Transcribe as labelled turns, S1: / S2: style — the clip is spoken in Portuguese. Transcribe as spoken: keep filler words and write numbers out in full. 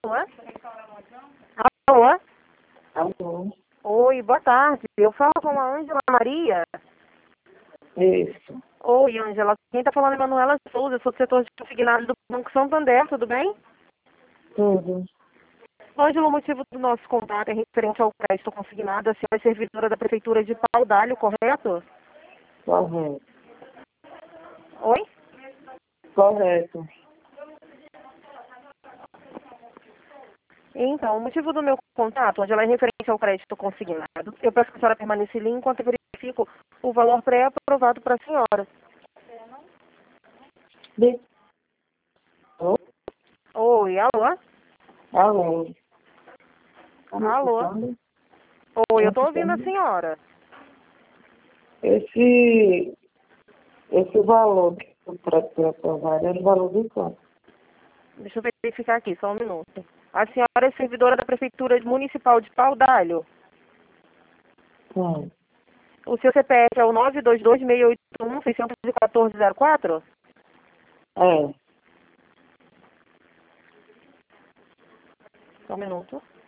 S1: Alô? Alô?
S2: Alô?
S1: Oi, boa tarde. Eu falo com a Ângela Maria.
S2: Isso.
S1: Oi, Ângela. Quem está falando é Manuela Souza. Eu sou do setor de consignado do Banco Santander, tudo bem?
S2: Tudo.
S1: Ângela, o motivo do nosso contato é referente ao crédito consignado. A senhora é servidora da Prefeitura de Pau d'Alho, correto?
S2: Correto.
S1: Oi?
S2: Correto.
S1: Então, o motivo do meu contato, Ângela, é referente ao crédito consignado. Eu peço que a senhora permaneça em linha enquanto eu verifico o valor pré-aprovado para a senhora.
S2: De... Alô?
S1: Oi, alô?
S2: Alô? Tá me
S1: Alô?
S2: escutando?
S1: Oi,
S2: Tá
S1: eu
S2: me
S1: estou ouvindo a
S2: escutando?
S1: senhora.
S2: Esse, esse valor que eu para aprovar é o valor de quanto?
S1: Deixa eu verificar aqui, só um minuto. A senhora é servidora da Prefeitura Municipal de Pau d'Alho.
S2: Sim.
S1: O seu C P F é o nove dois dois, seis oito um, seis um quatro zero quatro?
S2: É.
S1: Só um minuto.